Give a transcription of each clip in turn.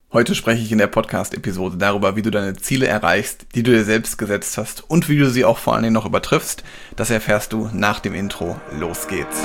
Heute spreche ich in der Podcast-Episode darüber, wie du deine Ziele erreichst, die du dir selbst gesetzt hast und wie du sie auch vor allen Dingen noch übertriffst. Das erfährst du nach dem Intro. Los geht's!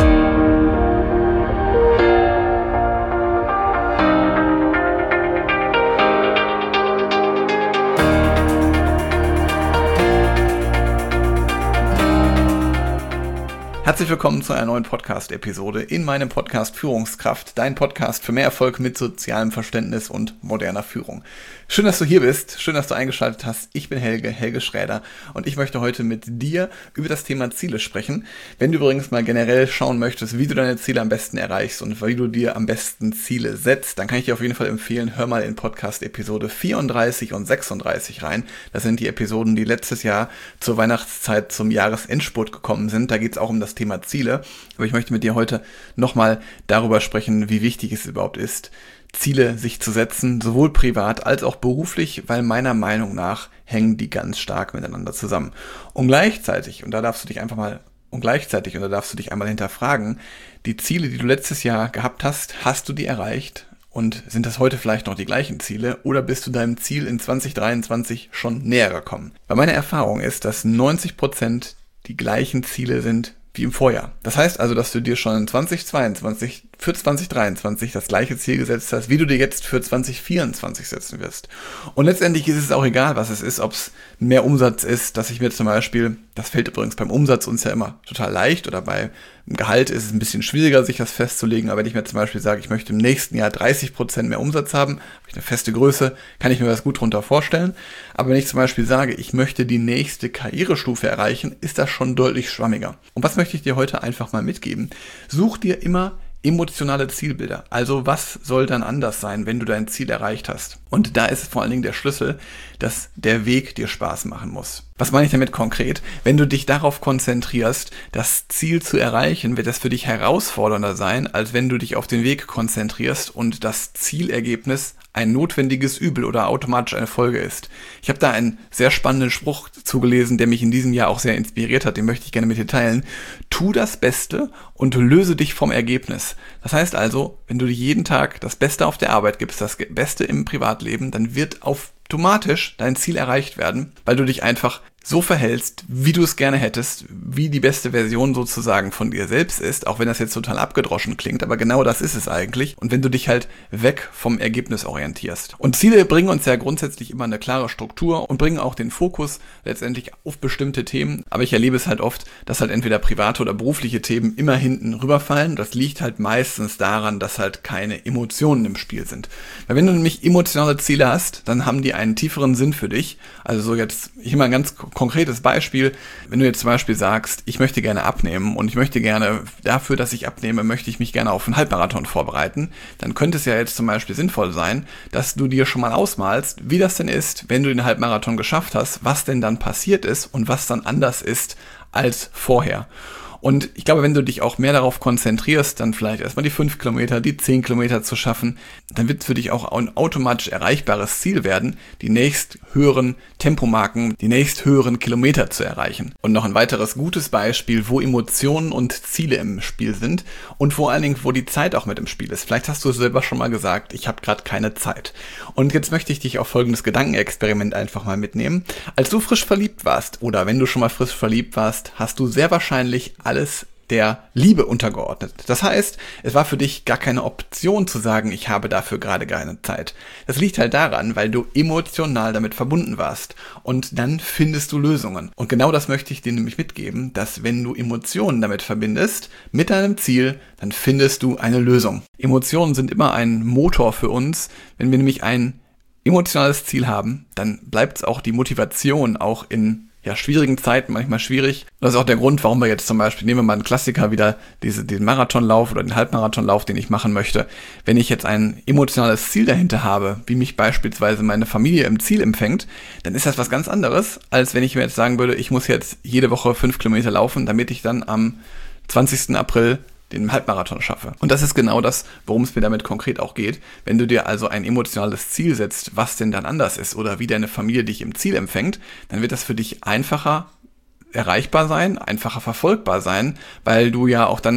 Herzlich willkommen zu einer neuen Podcast-Episode in meinem Podcast Führungskraft, dein Podcast für mehr Erfolg mit sozialem Verständnis und moderner Führung. Schön, dass du hier bist, schön, dass du eingeschaltet hast. Ich bin Helge Schräder und ich möchte heute mit dir über das Thema Ziele sprechen. Wenn du übrigens mal generell schauen möchtest, wie du deine Ziele am besten erreichst und wie du dir am besten Ziele setzt, dann kann ich dir auf jeden Fall empfehlen, hör mal in Podcast-Episode 34 und 36 rein. Das sind die Episoden, die letztes Jahr zur Weihnachtszeit zum Jahresendspurt gekommen sind. Da geht es auch um das Thema Ziele, aber ich möchte mit dir heute nochmal darüber sprechen, wie wichtig es überhaupt ist, Ziele sich zu setzen, sowohl privat als auch beruflich, weil meiner Meinung nach hängen die ganz stark miteinander zusammen. Und gleichzeitig, und da darfst du dich einmal hinterfragen, die Ziele, die du letztes Jahr gehabt hast, hast du die erreicht? Und sind das heute vielleicht noch die gleichen Ziele oder bist du deinem Ziel in 2023 schon näher gekommen? Weil meine Erfahrung ist, dass 90% die gleichen Ziele sind wie im Vorjahr. Das heißt also, dass du dir schon in 2022 für 2023 das gleiche Ziel gesetzt hast, wie du dir jetzt für 2024 setzen wirst. Und letztendlich ist es auch egal, was es ist, ob es mehr Umsatz ist, dass ich mir zum Beispiel, das fällt übrigens beim Umsatz uns ja immer total leicht, oder bei Gehalt ist es ein bisschen schwieriger, sich das festzulegen, aber wenn ich mir zum Beispiel sage, ich möchte im nächsten Jahr 30% mehr Umsatz haben, habe ich eine feste Größe, kann ich mir das gut drunter vorstellen. Aber wenn ich zum Beispiel sage, ich möchte die nächste Karrierestufe erreichen, ist das schon deutlich schwammiger. Und was möchte ich dir heute einfach mal mitgeben? Such dir immer emotionale Zielbilder. Also was soll dann anders sein, wenn du dein Ziel erreicht hast? Und da ist vor allen Dingen der Schlüssel, dass der Weg dir Spaß machen muss. Was meine ich damit konkret? Wenn du dich darauf konzentrierst, das Ziel zu erreichen, wird es für dich herausfordernder sein, als wenn du dich auf den Weg konzentrierst und das Zielergebnis ein notwendiges Übel oder automatisch eine Folge ist. Ich habe da einen sehr spannenden Spruch zugelesen, der mich in diesem Jahr auch sehr inspiriert hat, den möchte ich gerne mit dir teilen. Tu das Beste und löse dich vom Ergebnis. Das heißt also, wenn du dir jeden Tag das Beste auf der Arbeit gibst, das Beste im Privatleben, dann wird automatisch dein Ziel erreicht werden, weil du dich einfach so verhältst, wie du es gerne hättest, wie die beste Version sozusagen von dir selbst ist, auch wenn das jetzt total abgedroschen klingt, aber genau das ist es eigentlich. Und wenn du dich halt weg vom Ergebnis orientierst. Und Ziele bringen uns ja grundsätzlich immer eine klare Struktur und bringen auch den Fokus letztendlich auf bestimmte Themen. Aber ich erlebe es halt oft, dass halt entweder private oder berufliche Themen immer hinten rüberfallen. Das liegt halt meistens daran, dass halt keine Emotionen im Spiel sind. Weil wenn du nämlich emotionale Ziele hast, dann haben die einen tieferen Sinn für dich. Also so jetzt, ich mal ein ganz konkretes Beispiel, wenn du jetzt zum Beispiel sagst, ich möchte gerne abnehmen und ich möchte gerne, dafür, dass ich abnehme, möchte ich mich gerne auf einen Halbmarathon vorbereiten, dann könnte es ja jetzt zum Beispiel sinnvoll sein, dass du dir schon mal ausmalst, wie das denn ist, wenn du den Halbmarathon geschafft hast, was denn dann passiert ist und was dann anders ist als vorher. Und ich glaube, wenn du dich auch mehr darauf konzentrierst, dann vielleicht erstmal die 5 Kilometer, die 10 Kilometer zu schaffen, dann wird es für dich auch ein automatisch erreichbares Ziel werden, die nächst höheren Tempomarken, die nächst höheren Kilometer zu erreichen. Und noch ein weiteres gutes Beispiel, wo Emotionen und Ziele im Spiel sind und vor allen Dingen, wo die Zeit auch mit im Spiel ist. Vielleicht hast du es selber schon mal gesagt, ich habe gerade keine Zeit. Und jetzt möchte ich dich auf folgendes Gedankenexperiment einfach mal mitnehmen. Als du frisch verliebt warst oder wenn du schon mal frisch verliebt warst, hast du sehr wahrscheinlich alles der Liebe untergeordnet. Das heißt, es war für dich gar keine Option zu sagen, ich habe dafür gerade keine Zeit. Das liegt halt daran, weil du emotional damit verbunden warst. Und dann findest du Lösungen. Und genau das möchte ich dir nämlich mitgeben, dass wenn du Emotionen damit verbindest, mit deinem Ziel, dann findest du eine Lösung. Emotionen sind immer ein Motor für uns. Wenn wir nämlich ein emotionales Ziel haben, dann bleibt auch die Motivation auch in schwierigen Zeiten manchmal schwierig. Das ist auch der Grund, warum wir jetzt zum Beispiel, nehmen wir mal einen Klassiker wieder, den Marathonlauf oder den Halbmarathonlauf, den ich machen möchte. Wenn ich jetzt ein emotionales Ziel dahinter habe, wie mich beispielsweise meine Familie im Ziel empfängt, dann ist das was ganz anderes, als wenn ich mir jetzt sagen würde, ich muss jetzt jede Woche 5 Kilometer laufen, damit ich dann am 20. April den Halbmarathon schaffe. Und das ist genau das, worum es mir damit konkret auch geht. Wenn du dir also ein emotionales Ziel setzt, was denn dann anders ist oder wie deine Familie dich im Ziel empfängt, dann wird das für dich einfacher erreichbar sein, einfacher verfolgbar sein, weil du ja auch dann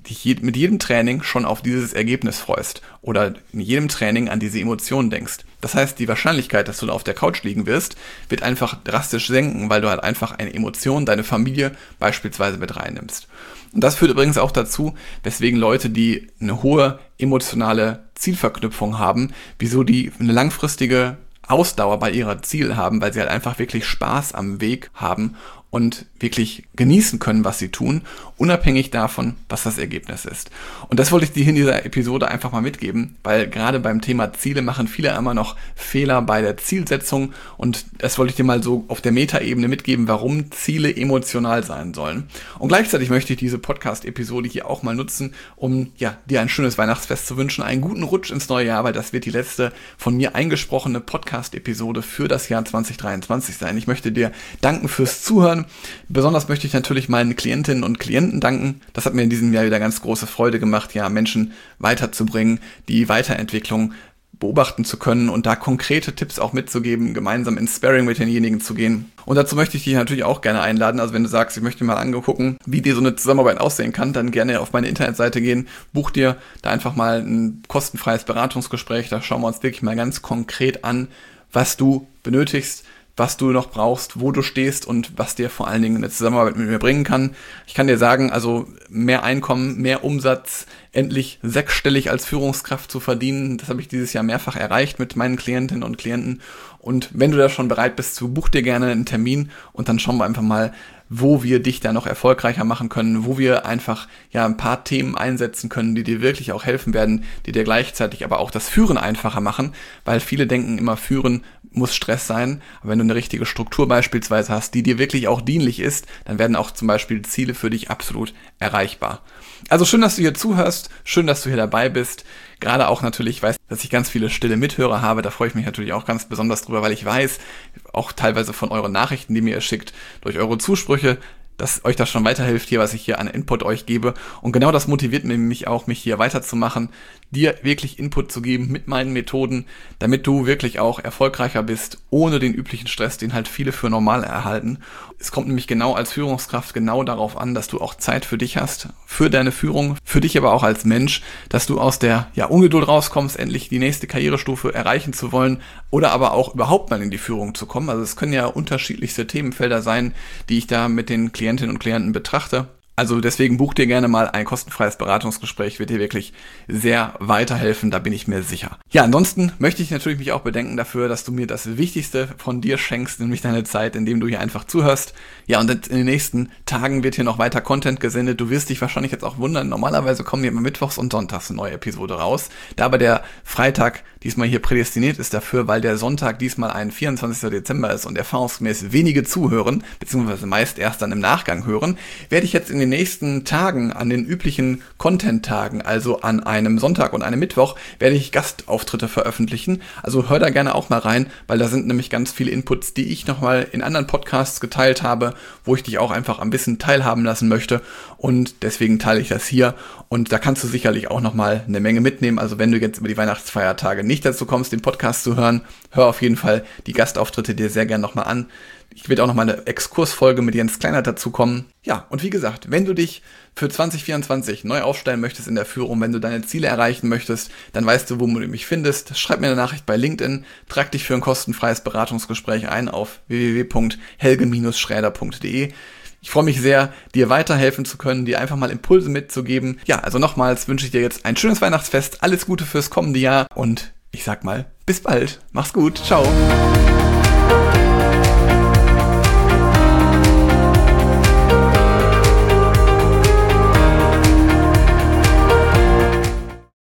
dich mit jedem Training schon auf dieses Ergebnis freust oder in jedem Training an diese Emotionen denkst. Das heißt, die Wahrscheinlichkeit, dass du da auf der Couch liegen wirst, wird einfach drastisch senken, weil du halt einfach eine Emotion, deine Familie beispielsweise mit reinnimmst. Und das führt übrigens auch dazu, weswegen Leute, die eine hohe emotionale Zielverknüpfung haben, wieso die eine langfristige Ausdauer bei ihrer Ziel haben, weil sie halt einfach wirklich Spaß am Weg haben und wirklich genießen können, was sie tun, unabhängig davon, was das Ergebnis ist. Und das wollte ich dir in dieser Episode einfach mal mitgeben, weil gerade beim Thema Ziele machen viele immer noch Fehler bei der Zielsetzung und das wollte ich dir mal so auf der Metaebene mitgeben, warum Ziele emotional sein sollen. Und gleichzeitig möchte ich diese Podcast-Episode hier auch mal nutzen, um dir ein schönes Weihnachtsfest zu wünschen, einen guten Rutsch ins neue Jahr, weil das wird die letzte von mir eingesprochene Podcast-Episode für das Jahr 2023 sein. Ich möchte dir danken fürs Zuhören. Besonders möchte ich natürlich meinen Klientinnen und Klienten danken. Das hat mir in diesem Jahr wieder ganz große Freude gemacht, Menschen weiterzubringen, die Weiterentwicklung beobachten zu können und da konkrete Tipps auch mitzugeben, gemeinsam ins Sparring mit denjenigen zu gehen. Und dazu möchte ich dich natürlich auch gerne einladen. Also wenn du sagst, ich möchte mal angucken, wie dir so eine Zusammenarbeit aussehen kann, dann gerne auf meine Internetseite gehen, buch dir da einfach mal ein kostenfreies Beratungsgespräch. Da schauen wir uns wirklich mal ganz konkret an, was du benötigst, was du noch brauchst, wo du stehst und was dir vor allen Dingen eine Zusammenarbeit mit mir bringen kann. Ich kann dir sagen, also mehr Einkommen, mehr Umsatz, endlich sechsstellig als Führungskraft zu verdienen, das habe ich dieses Jahr mehrfach erreicht mit meinen Klientinnen und Klienten. Und wenn du da schon bereit bist, buch dir gerne einen Termin und dann schauen wir einfach mal, wo wir dich da noch erfolgreicher machen können, wo wir einfach ein paar Themen einsetzen können, die dir wirklich auch helfen werden, die dir gleichzeitig aber auch das Führen einfacher machen, weil viele denken immer, Führen muss Stress sein, aber wenn du eine richtige Struktur beispielsweise hast, die dir wirklich auch dienlich ist, dann werden auch zum Beispiel Ziele für dich absolut erreichbar. Also schön, dass du hier zuhörst, schön, dass du hier dabei bist. Gerade auch natürlich, ich weiß, dass ich ganz viele stille Mithörer habe, da freue ich mich natürlich auch ganz besonders drüber, weil ich weiß, auch teilweise von euren Nachrichten, die mir ihr schickt, durch eure Zusprüche, dass euch das schon weiterhilft hier, was ich hier an Input euch gebe. Und genau das motiviert mich auch, mich hier weiterzumachen, dir wirklich Input zu geben mit meinen Methoden, damit du wirklich auch erfolgreicher bist, ohne den üblichen Stress, den halt viele für normal erhalten. Es kommt nämlich genau als Führungskraft genau darauf an, dass du auch Zeit für dich hast, für deine Führung, für dich aber auch als Mensch, dass du aus der Ungeduld rauskommst, endlich die nächste Karrierestufe erreichen zu wollen oder aber auch überhaupt mal in die Führung zu kommen. Also es können ja unterschiedlichste Themenfelder sein, die ich da mit den Klientinnen und Klienten betrachte. Also deswegen buch dir gerne mal ein kostenfreies Beratungsgespräch, wird dir wirklich sehr weiterhelfen, da bin ich mir sicher. Ansonsten möchte ich natürlich mich auch bedanken dafür, dass du mir das Wichtigste von dir schenkst, nämlich deine Zeit, indem du hier einfach zuhörst. Und in den nächsten Tagen wird hier noch weiter Content gesendet. Du wirst dich wahrscheinlich jetzt auch wundern, normalerweise kommen hier immer mittwochs und sonntags eine neue Episode raus. Da aber der Freitag diesmal hier prädestiniert ist dafür, weil der Sonntag diesmal ein 24. Dezember ist und erfahrungsgemäß wenige zuhören, beziehungsweise meist erst dann im Nachgang hören, werde ich jetzt in den nächsten Tagen, an den üblichen Content-Tagen, also an einem Sonntag und einem Mittwoch, werde ich Gastauftritte veröffentlichen. Also hör da gerne auch mal rein, weil da sind nämlich ganz viele Inputs, die ich nochmal in anderen Podcasts geteilt habe, wo ich dich auch einfach ein bisschen teilhaben lassen möchte und deswegen teile ich das hier und da kannst du sicherlich auch nochmal eine Menge mitnehmen. Also wenn du jetzt über die Weihnachtsfeiertage nicht dazu kommst, den Podcast zu hören, hör auf jeden Fall die Gastauftritte dir sehr gerne nochmal an. Ich werde auch nochmal eine Exkursfolge mit Jens Kleinert dazu kommen. Und wie gesagt, wenn du dich für 2024 neu aufstellen möchtest in der Führung, wenn du deine Ziele erreichen möchtest, dann weißt du, wo du mich findest. Schreib mir eine Nachricht bei LinkedIn, trag dich für ein kostenfreies Beratungsgespräch ein auf www.helge-schräder.de. Ich freue mich sehr, dir weiterhelfen zu können, dir einfach mal Impulse mitzugeben. Also nochmals wünsche ich dir jetzt ein schönes Weihnachtsfest, alles Gute fürs kommende Jahr und ich sag mal, bis bald. Mach's gut. Ciao.